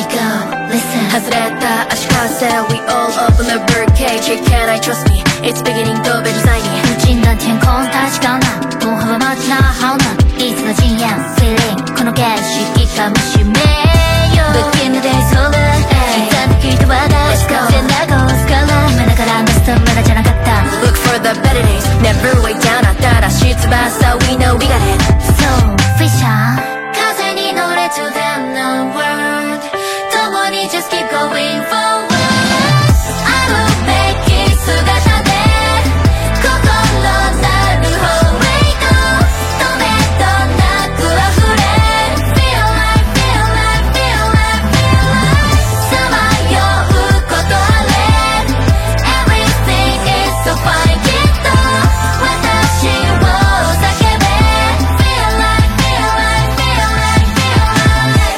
go, listen 外れた足かせ We all open the birdcage Can I trust me? It's beginning 都被主宰你无尽的天空它是高难不合我马那好难第一次的经验 Feeling この景色かもしれよ Look in the days hold it 刻んできた話題 Let's go 全裸をすから今だから出すためだじゃなかった Look for the better days Never wait down 新しい翼 We know we got it So Fisher 風に乗れ to the no world 共に just keep going forward I will make it 姿で心なる方へ行こう止めどなく溢れ Feel like, feel like, feel like, feel like さまようことあれ Everything is so fine きっと私を叫べ Feel like, feel like, feel like, feel like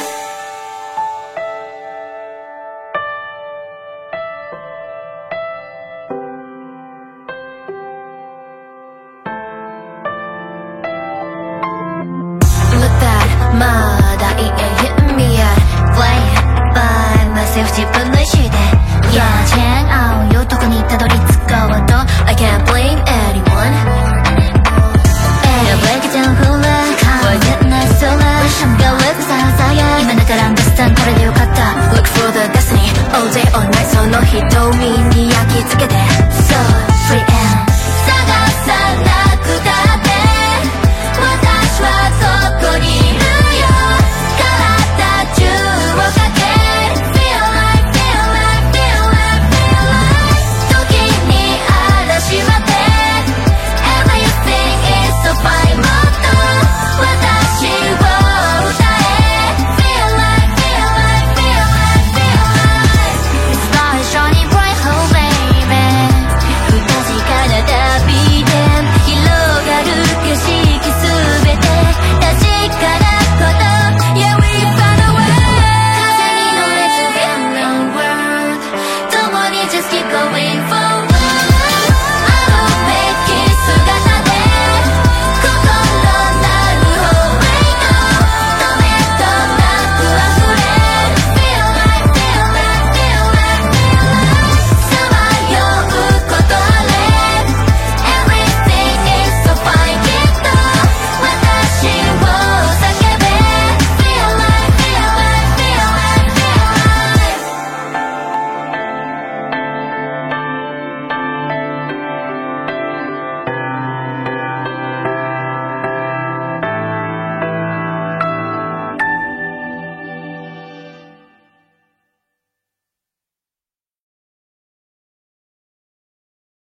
Look that まだいain't hitting me yet Playing by myself 自分の意志で Yeah チェーン合うよどこにたどり着こうと I can't blame anyone Blake it down フラッグ Why didn't I so loud が with ささや今だから understand これでよかった Look for the destiny All day all night その瞳に焼き付けて